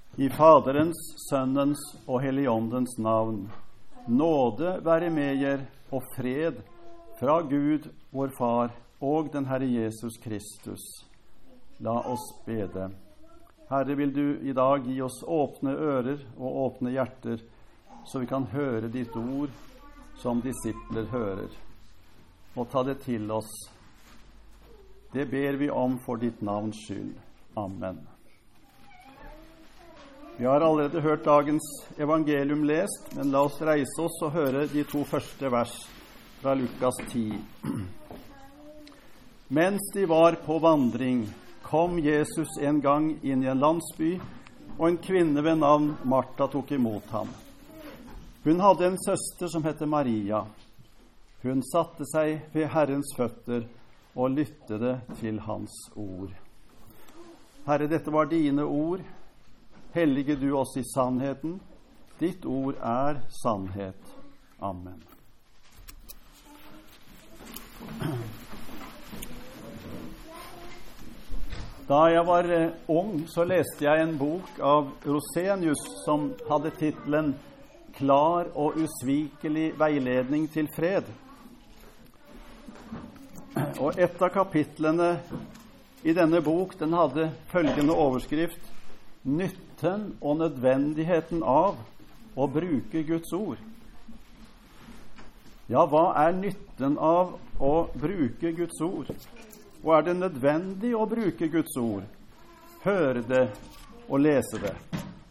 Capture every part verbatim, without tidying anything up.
I Faderens, Sønnens og Helligåndens navn. Nåde være med jer og fred fra Gud, vår Far, og den Herre Jesus Kristus. La oss bede. Herre, vil du i dag gi oss åpne ører og åpne hjerter, så vi kan høre ditt ord som disipler hører, og ta det til oss. Det ber vi om for ditt navns skyld. Amen. Vi har allerede hørt dagens evangelium lest, men la oss reise oss og høre de to første vers fra Lukas ti. Mens de var på vandring, kom Jesus en gang inn i en landsby, og en kvinne ved navn Martha tok imot ham. Hun hadde en søster som hette Maria. Hun satte seg ved Herrens føtter og lyttede til hans ord. Herre, dette var dine ord. Hellige du oss i sannheten. Ditt ord er sannhet. Amen. Da jeg var ung, så leste jeg en bok av Rosenius som hadde titlen «Klar og usvikelig veiledning til fred». Og et av kapitlene i denne bok, den hadde følgende overskrift: Nytten og nødvendigheten av å bruke Guds ord. Ja, hva er nytten av å bruke Guds ord? Og er det nødvendig å bruke Guds ord? Høre det og lese det.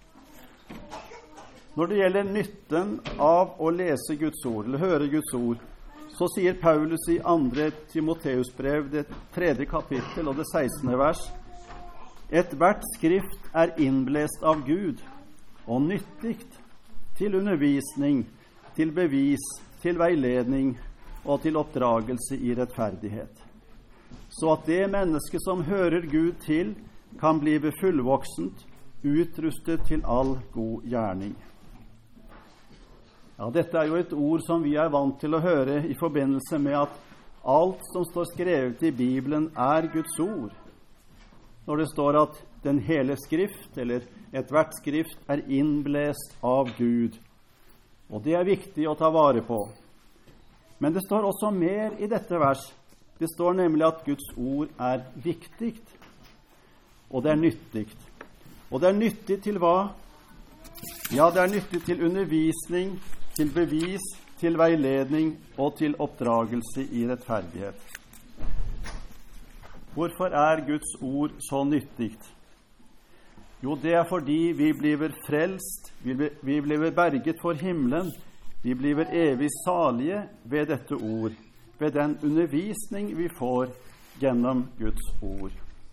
Når det gjelder nytten av å lese Guds ord, eller høre Guds ord, så sier Paulus i andre Timoteusbrev, det tredje kapittel og det sekstende vers: Et hvert skrift er innblest av Gud, og nyttigt til undervisning, til bevis, til veiledning og til oppdragelse i rettferdighet, så at det menneske som hører Gud til, kan bli fullvoksent, utrustet til all god gjerning. Ja, dette er jo et ord som vi er vant til å høre i forbindelse med at alt som står skrevet i Bibelen er Guds ord. Når det står at den hele skrift, eller et hvert skrift, er innblest av Gud. Og det er viktig å ta vare på. Men det står også mer i dette vers. Det står nemlig at Guds ord er viktig, og det er nyttig. Og det er nyttig til hva? Ja, det er nyttig til undervisning, til bevis, til veiledning og til oppdragelse i rettferdighet. Hvorfor er Guds ord så nyttig? Jo, det er fordi vi blir frelst, vi blir berget for himmelen, vi blir evig salige ved dette ord, ved den undervisning vi får gjennom Guds ord.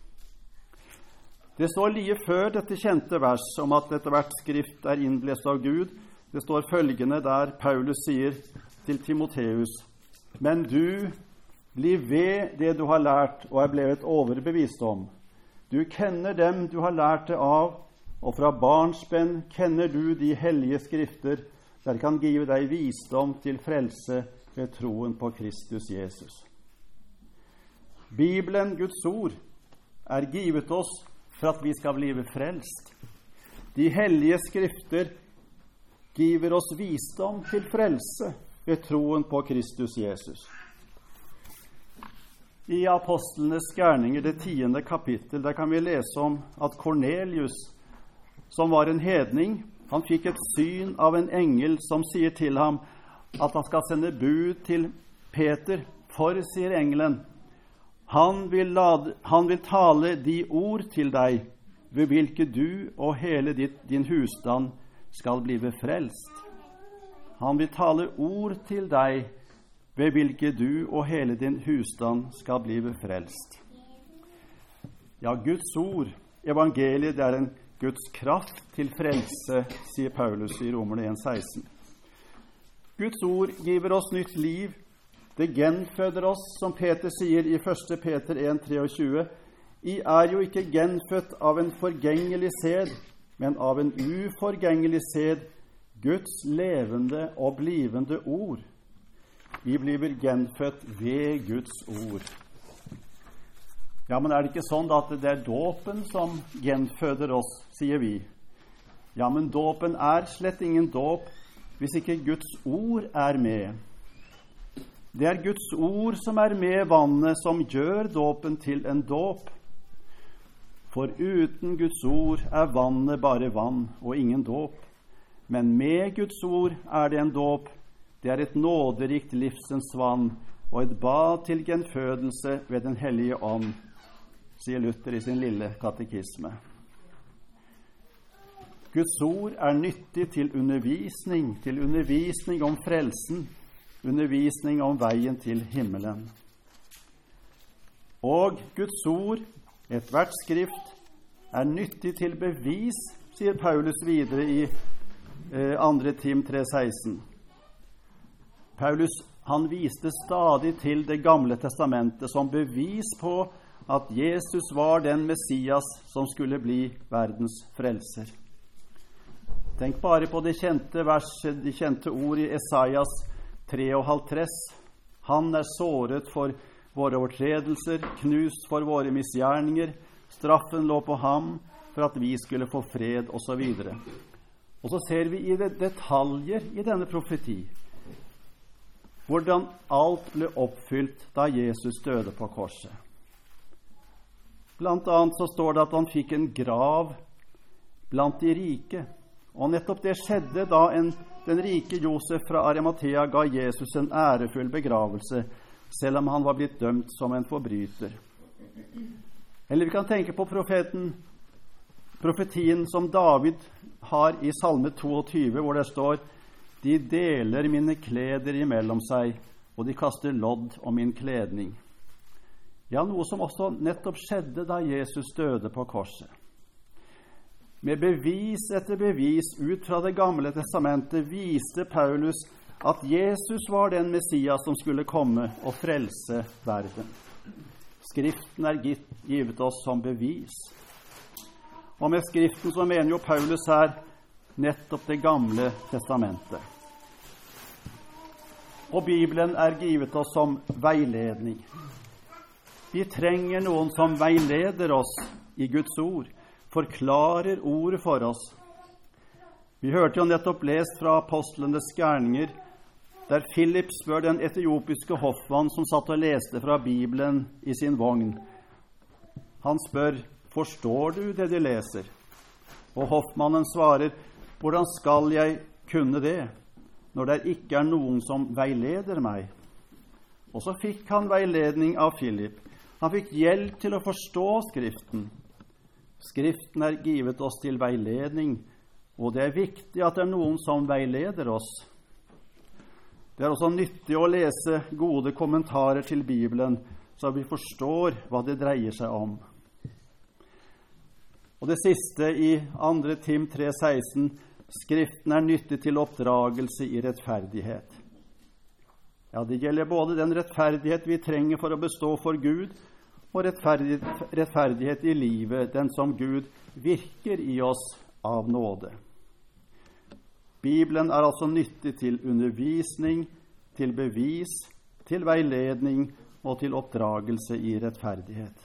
Det står like før dette kjente vers om at dette hvert skrift er innblest av Gud. Det står følgende der Paulus sier til Timoteus: Men du blir ved det du har lært og er blevet overbevist om. Du kjenner dem du har lært det av, og fra barnsben kjenner du de hellige skrifter, der kan give deg visdom til frelse ved troen på Kristus Jesus. Bibelen, Guds ord, er givet oss for at vi skal bli frelst. De hellige skrifter giver oss visdom til frelse ved troen på Kristus Jesus. I Apostlenes gjerninger, det tiende kapittel, der kan vi lese om at Kornelius, som var en hedning, han fikk et syn av en engel som sier til ham at han skal sende bud til Peter, for, sier engelen, han vil, lade, han vil tale de ord til deg, ved hvilke du og hele ditt, din husstand skal bli frelst. Han vil tale ord til deg, ved hvilke du og hele din husstand skal bli frelst. Ja, Guds ord, evangeliet, det er en Guds kraft til frelse, sier Paulus i Romerne en seksten. Guds ord giver oss nytt liv. Det genføder oss, som Peter sier i første Peter en tjuetre. I er jo ikke genfødt av en forgjengelig sæd, men av en uforgjengelig sæd, Guds levende og blivende ord. Vi blir genfødt ved Guds ord. Ja, men er det ikke sånn at det er dåpen som genføder oss, sier vi? Ja, men dåpen er slett ingen dåp hvis ikke Guds ord er med. Det er Guds ord som er med vannet som gjør dåpen til en dåp. For uten Guds ord er vannet bare vann og ingen dåp. Men med Guds ord er det en dåp. Det er et nåderikt livsens vann og et bad til gjenfødelse ved den hellige ånd, sier Luther i sin lille katekisme. Guds ord er nyttig til undervisning, til undervisning om frelsen, undervisning om veien til himmelen. Og Guds ord, ethvert skrift, er nyttig til bevis, sier Paulus videre i eh, andre Tim tre seksten. Paulus, han viste stadig til Det gamle testamentet som bevis på at Jesus var den Messias som skulle bli verdens frelser. Tenk bare på det kjente verset, de kjente ord i Esaias treoghalvtreds. Han er såret for våre overtredelser, knust for våre misgjerninger. Straffen lå på ham for at vi skulle få fred, og så videre. Og så ser vi i detaljer i denne profeti hvordan alt ble oppfylt da Jesus døde på korset. Blant annet så står det at han fikk en grav blant de rike. Og nettopp det skjedde da en, den rike Josef fra Arimathea ga Jesus en ærefull begravelse, selv om han var blitt dømt som en forbryter. Eller vi kan tenke på profeten, profetien som David har i Salme tjueto, hvor det står: De deler mine kleder imellom seg, og de kaster lodd om min kledning. Ja, noe som også nettopp skjedde da Jesus døde på korset. Med bevis etter bevis ut fra Det gamle testamentet viste Paulus at Jesus var den Messias som skulle komme og frelse verden. Skriften er gitt, givet oss som bevis. Og med Skriften så mener jo Paulus her nettopp Det gamle testamentet. Og Bibelen er givet oss som veiledning. Vi trenger noen som veileder oss i Guds ord, forklarer ordet for oss. Vi hørte jo nettopp lest fra apostlenes gjerninger, der Philip spør den etiopiske hoffmann som satt og leste fra Bibelen i sin vogn. Han spør: Forstår du det de leser? Og hoffmannen svarer: Hvordan skal jeg kunne det, når det ikke er noen som veileder meg? Og så fikk han veiledning av Philip. Han fikk hjelp til å forstå Skriften. Skriften er givet oss til veiledning, og det er viktig at det er noen som veileder oss. Det er også nyttig å lese gode kommentarer til Bibelen, så vi forstår hva det dreier seg om. Og det siste i andre Tim tre seksten: Skriften er nyttig til oppdragelse i rettferdighet. Ja, det gjelder både den rettferdighet vi trenger for å bestå for Gud, og rettferdighet, rettferdighet i livet, den som Gud virker i oss av nåde. Bibelen er altså nyttig til undervisning, til bevis, til veiledning og til oppdragelse i rettferdighet.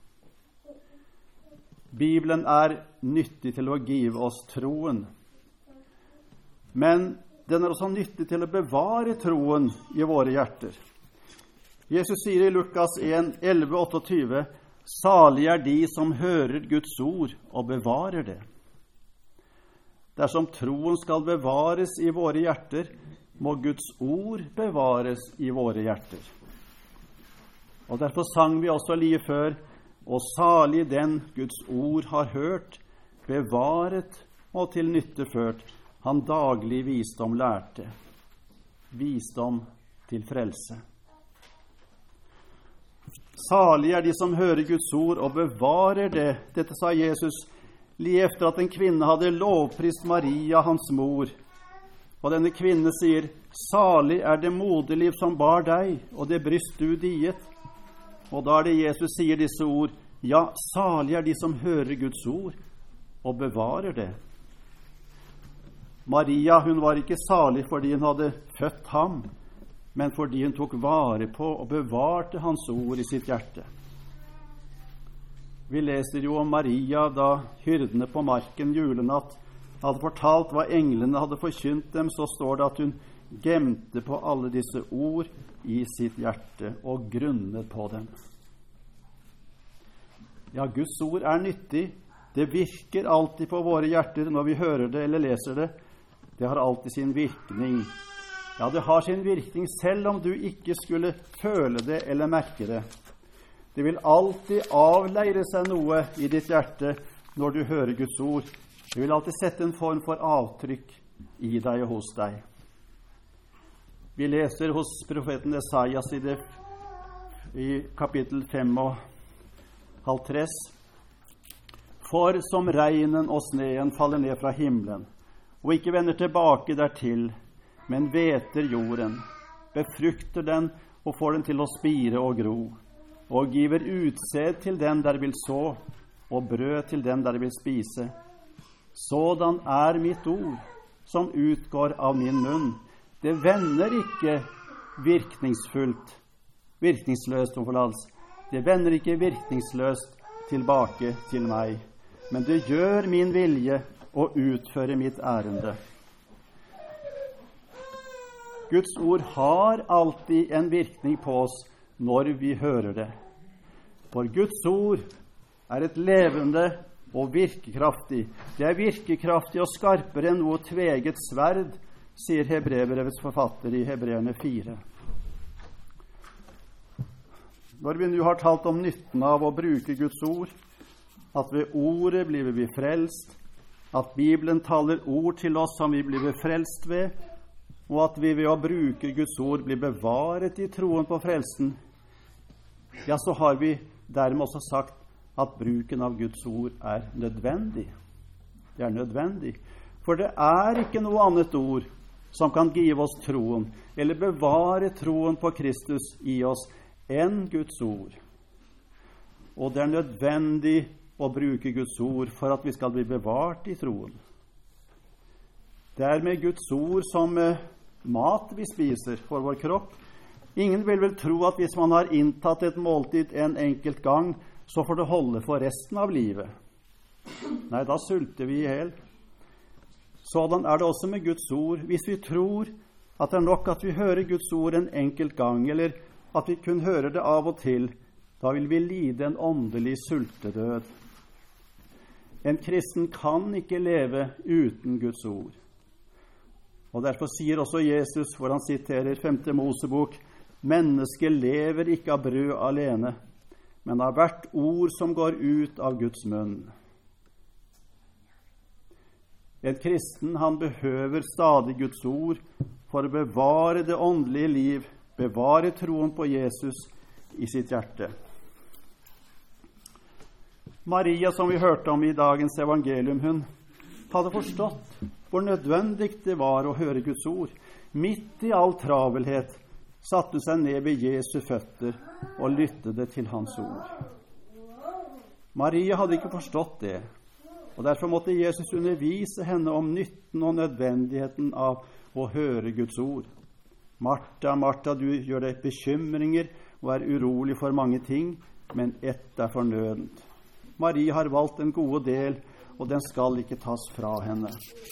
Bibelen er nyttig til å give oss troen, men den er også nyttig til å bevare troen i våre hjerter. Jesus sier i Lukas en, elleve tjueåtte: Salig er de som hører Guds ord og bevarer det. Dersom troen skal bevares i våre hjerter, må Guds ord bevares i våre hjerter. Og derfor sang vi også like før: Og salig den Guds ord har hørt, bevaret og til nytte ført, han daglig visdom lærte, visdom til frelse. Salig er de som hører Guds ord og bevarer det. Dette sa Jesus like efter at en kvinne hadde lovprist Maria, hans mor. Og denne kvinne sier: Salig er det moderliv som bar deg, og det bryst du diet. Og da er det Jesus sier disse ord: Ja, salig er de som hører Guds ord og bevarer det. Maria, hun var ikke salig fordi hun hadde født ham, men fordi hun tok vare på og bevarte hans ord i sitt hjerte. Vi leser jo om Maria da hyrdene på marken julenatt hadde fortalt hva englene hadde forkynt dem, så står det at hun gemte på alle disse ord i sitt hjerte og grunnet på dem. Ja, Guds ord er nyttig. Det virker alltid på våre hjerter når vi hører det eller leser det. Det har alltid sin virkning. Ja, det har sin virkning selv om du ikke skulle føle det eller merke det. Det vil alltid avleire seg noe i ditt hjerte når du hører Guds ord. Det vil alltid sette en form for avtrykk i deg og hos deg. Vi leser hos profeten Esaias i, det, i kapittel fem og halvtress. For som regnen og sneen faller ned fra himmelen, og ikke vender tilbake dertil, men hveter jorden, befrukter den og får den til å spire og gro, og giver utsæd til den der vil så, og brød til den der vil spise. Sådan er mitt ord, som utgår av min munn. Det vender ikke virkningsfullt, virkningsløst om forlatelse. Det vender ikke virkningsløst tilbake til meg, men det gjør min vilje og utfører mitt ærende. Guds ord har alltid en virkning på oss når vi hører det. For Guds ord er et levende og virkekraftig. Det er virkekraftig og skarpere enn noe tveget sverd, sier Hebreerbrevets forfatter i Hebreerne fire. Når vi nå har talt om nytten av å bruke Guds ord, at ved ordet blir vi frelst, at Bibelen taler ord til oss som vi blir frelst ved, og at vi ved å bruke Guds ord blir bevaret i troen på frelsen, ja, så har vi dermed også sagt at bruken av Guds ord er nødvendig. Det er nødvendig, for det er ikke noe annet ord som kan give oss troen, eller bevare troen på Kristus i oss, enn Guds ord. Og det er nødvendig å bruke Guds ord for at vi skal bli bevart i troen. Det er med Guds ord som eh, mat vi spiser for vår kropp. Ingen vil vel tro at hvis man har inntatt et måltid en enkelt gang, så får det holde for resten av livet. Nei, da sulter vi i hel. Sådan er det også med Guds ord. Hvis vi tror at det er nok at vi hører Guds ord en enkelt gang, eller at vi kun hører det av og til, da vil vi lide en åndelig sultedød. En kristen kan ikke leve uten Guds ord. Og derfor sier også Jesus, hvor han siterer femte Mosebok, mennesket lever ikke av brød alene, men av hvert ord som går ut av Guds munn. En kristen, han behøver stadig Guds ord for å bevare det åndelige liv, bevare troen på Jesus i sitt hjerte. Maria, som vi hørte om i dagens evangelium, hun hadde forstått hvor nødvendig det var å høre Guds ord. Midt i all travelhet satte hun seg ned ved Jesu føtter og lyttede til hans ord. Maria hadde ikke forstått det, og derfor måtte Jesus undervise henne om nytten og nødvendigheten av å høre Guds ord. Martha, Martha, du gjør deg bekymringer og er urolig for mange ting, men ett er fornødent. Maria har valgt en god del, og den skal ikke tas fra henne.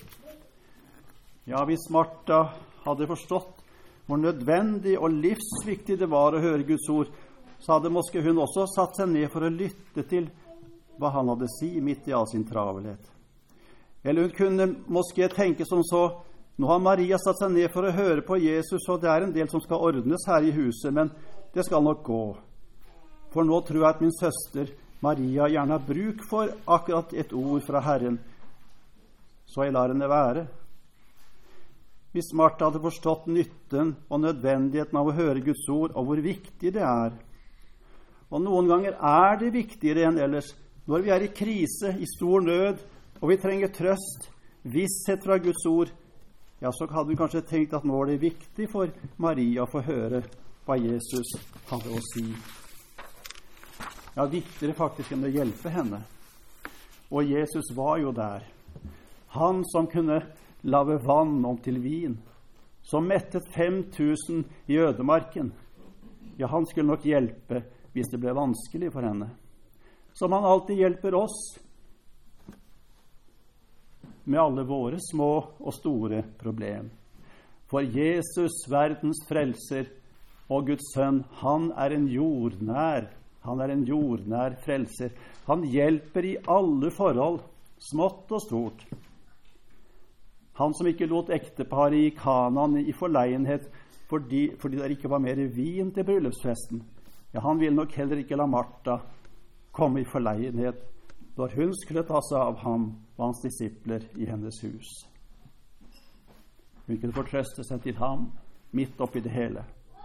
Ja, hvis Martha hadde forstått hvor nødvendig og livsviktig det var å høre Guds ord, så hadde måske hun også satt seg ned for å lytte til hva han hadde si midt i all sin travelhet. Eller hun kunne måske tenke som så, nå har Maria satt seg ned for å høre på Jesus, og det er en del som skal ordnes her i huset, men det skal nok gå. For nå tror jeg at min søster Maria gjerne har bruk for akkurat et ord fra Herren, så jeg lar henne være. Hvis Martha hadde forstått nytten og nødvendigheten av å høre Guds ord, og hvor viktig det er. Og noen ganger er det viktigere enn ellers, når vi er i krise, i stor nød, og vi trenger trøst, visshet fra Guds ord, ja, så hadde vi kanskje tenkt at nå er det viktig for Maria å få høre hva Jesus hadde å si. Ja, viktigere faktisk enn å hjelpe henne. Og Jesus var jo der. Han som kunne lave vann om til vin, som mettet fem tusen i ødemarken. Ja, han skulle nok hjelpe hvis det ble vanskelig for henne. Som han alltid hjelper oss. med alle våre små og store problem. For Jesus, verdens frelser og Guds sønn, han er en jordnær, han er en jordnær frelser. Han hjelper i alle forhold, smått og stort. Han som ikke lot ekteparet i Kanaan i forlegenhet fordi, fordi det ikke var mer vin til bryllupsfesten. Ja, han ville nok heller ikke la Martha komme i forlegenhet når hun skulle ta seg av ham og hans disipler i hennes hus. Hun kunne fortrøste seg til ham midt oppi det hele.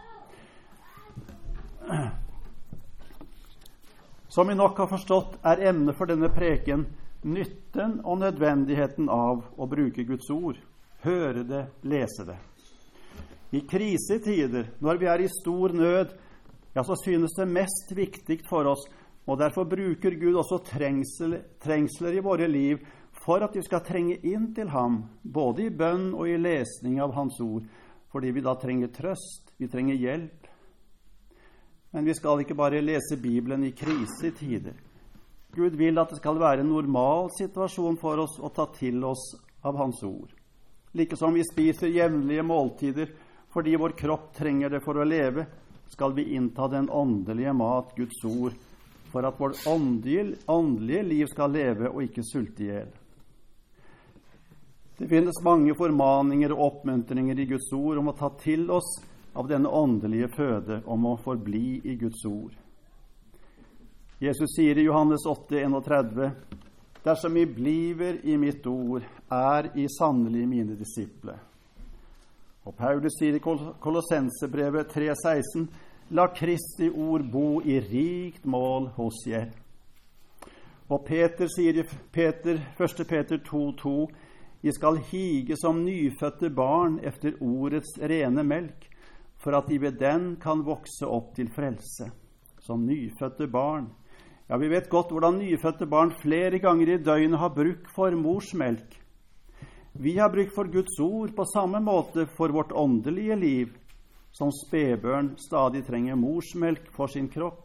Som vi nok har forstått, er emnet for denne preken nytten og nødvendigheten av å bruke Guds ord, høre det, lese det. I krisetider, når vi er i stor nød, ja, så synes det mest viktig for oss, og derfor bruker Gud også trengsel, trengsler i våre liv for at vi skal trenge inn til ham, både i bønn og i lesning av hans ord, fordi vi da trenger trøst, vi trenger hjelp. Men vi skal ikke bare lese Bibelen i krisetider. Gud vil at det skal være en normal situasjon for oss å ta til oss av hans ord. Like som vi spiser jevnlige måltider fordi vår kropp trenger det for å leve, skal vi innta den åndelige mat, Guds ord, for at vårt åndelige, åndelige liv skal leve og ikke sulte ihjel. Det finnes mange formaninger og oppmuntringer i Guds ord om å ta til oss av denne åndelige føde, om å forbli i Guds ord. Jesus sier i Johannes åtte trettién, «Dersom I bliver i mitt ord, er I sannelig mine disipler.» Og Paulus sier i Kolossensebrevet tre seksten, «La Kristi ord bo i rikt mål hos jer.» Og Peter sier i Peter, første Peter to to, «I skal hige som nyfødte barn efter ordets rene melk, for at I ved den kan vokse opp til frelse.» Som nyfødte barn. Ja, vi vet godt hvordan nyfødte barn flere ganger i døgnet har bruk for morsmelk. Vi har bruk for Guds ord på samme måte for vårt åndelige liv, som spedbarn stadig trenger morsmelk for sin kropp.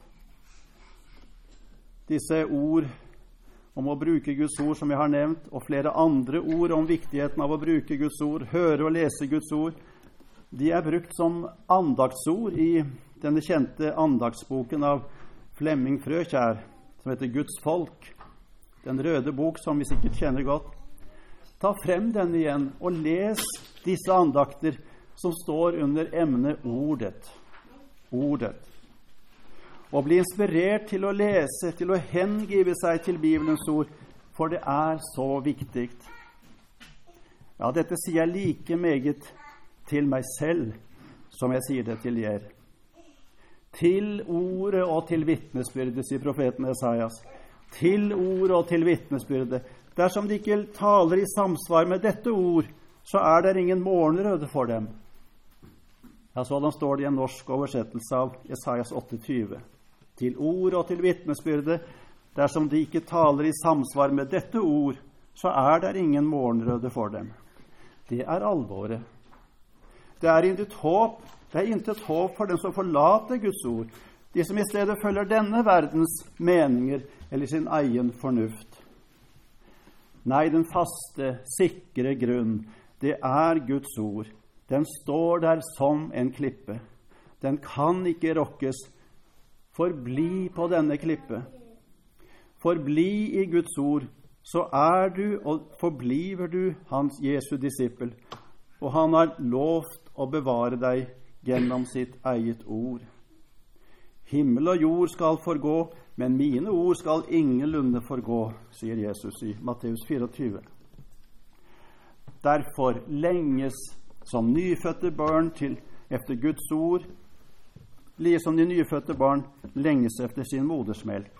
Disse ord om å bruke Guds ord, som jeg har nevnt, og flere andre ord om viktigheten av å bruke Guds ord, høre og lese Guds ord, de er brukt som andaktsord i denne kjente andagsboken av Flemming Frøkjær, som heter Guds folk, den røde bok som vi sikkert kjenner godt. Ta frem den igjen og les disse andakter som står under emnet ordet. Ordet. Og bli inspirert til å lese, til å hengive seg til Bibelens ord, for det er så viktig. Ja, dette sier jeg like meget til meg selv som jeg sier det til dere. Til ordet og til vittnesbyrdet, sier profeten Esaias. Til ordet og til vittnesbyrdet. Dersom de ikke taler i samsvar med dette ord, så er det ingen morgenrøde for dem. Ja, sådan står det i en norsk oversettelse av Esaias åtte tjue. Til ordet og til vittnesbyrdet. Dersom de ikke taler i samsvar med dette ord, så er det ingen morgenrøde for dem. Det er alvoret. Det er intet håp. Det er intet håp for den som forlater Guds ord, de som i stedet følger denne verdens meninger eller sin egen fornuft. Nei, den faste, sikre grunn, det er Guds ord. Den står der som en klippe. Den kan ikke rokkes. Forbli på denne klippe. Forbli i Guds ord, så er du og forbliver du hans Jesu disippel, og han har lovt å bevare deg gjennom sitt eget ord. Himmel og jord skal forgå, men mine ord skal ingenlunde forgå, sier Jesus i Matteus tjuefire. Derfor lenges som nyfødte barn til efter Guds ord, like som de nyfødte barn lenges efter sin modersmelk.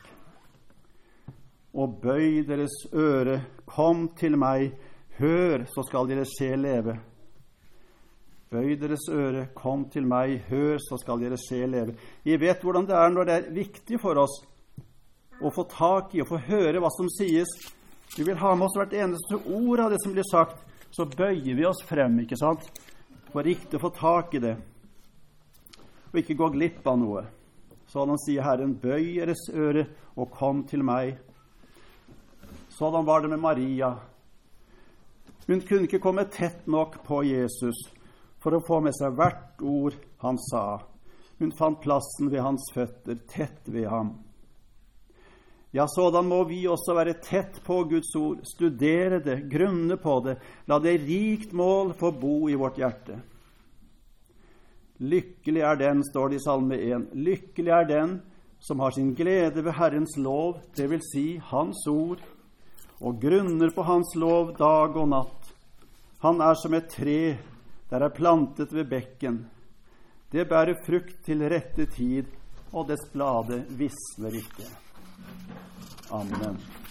Og bøy deres øre, kom til meg, hør, så skal deres sjel leve. Bøy deres øre, kom til meg, hør, så skal deres sjel leve. Vi vet hvordan det er når det er viktig for oss å få tak i og få høre hva som sies. Vi vil ha med oss hvert eneste ord av det som blir sagt, så bøyer vi oss frem, ikke sant? For riktig å få tak i det, og ikke gå glipp av noe. Sånn sier Herren, bøy deres øre og kom til meg. Sånn var det med Maria. Hun kunne ikke komme tett nok på Jesus for å få med seg hvert ord han sa. Hun fant plassen ved hans føtter, tett ved ham. Ja, sådan må vi også være tett på Guds ord, studere det, grunne på det, la det rikt mål få bo i vårt hjerte. Lykkelig er den, står det i Salme en, lykkelig er den som har sin glede ved Herrens lov, det vil si hans ord, og grunner på hans lov dag og natt. Han er som et tre, der er plantet ved bekken. Det bærer frukt til rette tid, og dets blade visner ikke. Amen.